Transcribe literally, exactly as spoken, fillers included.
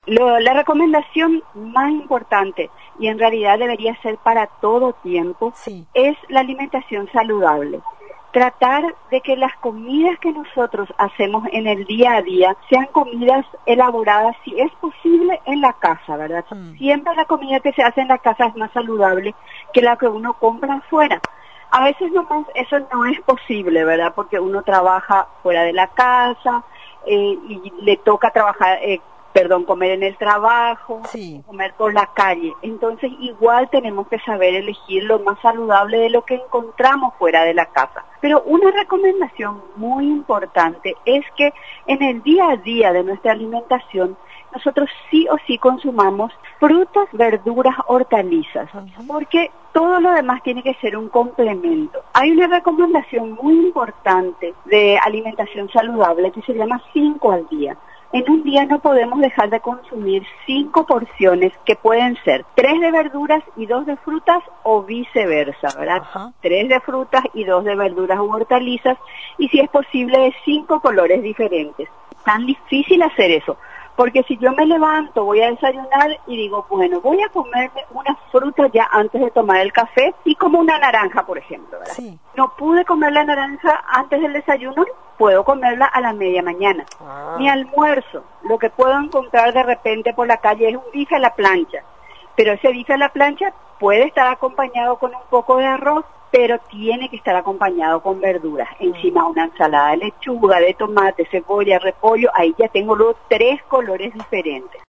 Lo, la recomendación más importante, y en realidad debería ser para todo tiempo, sí. es la alimentación saludable. Tratar de que las comidas que nosotros hacemos en el día a día sean comidas elaboradas, si es posible, en la casa, ¿verdad? Mm. Siempre la comida que se hace en la casa es más saludable que la que uno compra afuera. A veces nomás eso no es posible, ¿verdad? Porque uno trabaja fuera de la casa eh, y le toca trabajar, eh, perdón, comer en el trabajo, sí. comer por la calle. Entonces igual tenemos que saber elegir lo más saludable de lo que encontramos fuera de la casa. Pero una recomendación muy importante es que en el día a día de nuestra alimentación nosotros sí o sí consumamos frutas, verduras, hortalizas, Uh-huh. porque todo lo demás tiene que ser un complemento. Hay una recomendación muy importante de alimentación saludable que se llama cinco al día. En un día no podemos dejar de consumir cinco porciones que pueden ser tres de verduras y dos de frutas o viceversa, ¿verdad? Uh-huh. Tres de frutas y dos de verduras u hortalizas y si es posible de cinco colores diferentes. Tan difícil hacer eso, porque si yo me levanto, voy a desayunar y digo, bueno, voy a comerme una fruta ya antes de tomar el café y como una naranja, por ejemplo, ¿verdad? Sí. No pude comer la naranja antes del desayuno, puedo comerla a la media mañana. Ah. Mi almuerzo, lo que puedo encontrar de repente por la calle es un bife a la plancha, pero ese bife a la plancha puede estar acompañado con un poco de arroz, pero tiene que estar acompañado con verduras. Mm. Encima una ensalada de lechuga, de tomate, cebolla, repollo, ahí ya tengo los tres colores diferentes.